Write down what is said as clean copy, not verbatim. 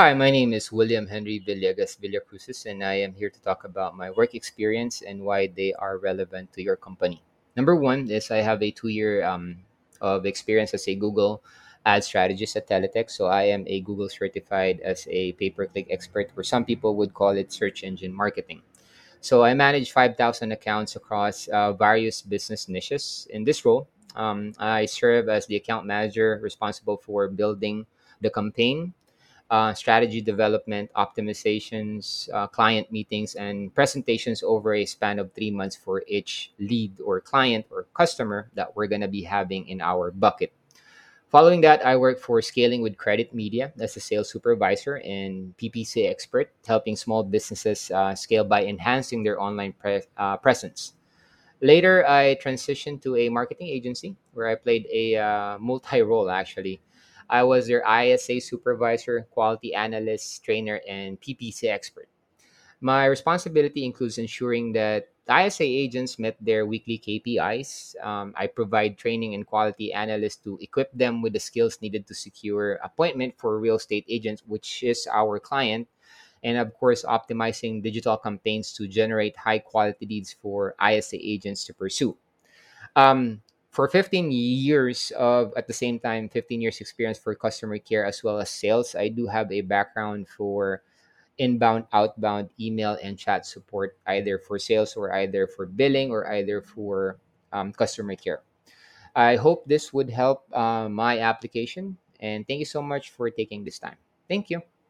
Hi, my name is William Henry Villegas Villacrucis, and I am here to talk about my work experience and why they are relevant to your company. Number one is I have a 2 year of experience as a Google ad strategist at Teletech. So I am a Google certified as a pay per click expert, or some people would call it search engine marketing. So I manage 5,000 accounts across various business niches. In this role, I serve as the account manager responsible for building the campaign, strategy development, optimizations, client meetings, and presentations over a span of 3 months for each lead or client or customer that we're going to be having in our bucket. Following that, I work for Scaling with Credit Media as a sales supervisor and PPC expert, helping small businesses scale by enhancing their online presence. Later, I transitioned to a marketing agency where I played a multi role actually. I was their ISA supervisor, quality analyst, trainer, and PPC expert. My responsibility includes ensuring that ISA agents met their weekly KPIs. I provide training and quality analysts to equip them with the skills needed to secure appointment for real estate agents, which is our client, and of course optimizing digital campaigns to generate high quality leads for ISA agents to pursue. For 15 years of at the same time 15 years experience for customer care as well as sales, I do have a background for inbound, outbound, email, and chat support, either for sales or either for billing or either for customer care. I hope this would help my application, and thank you so much for taking this time. Thank you.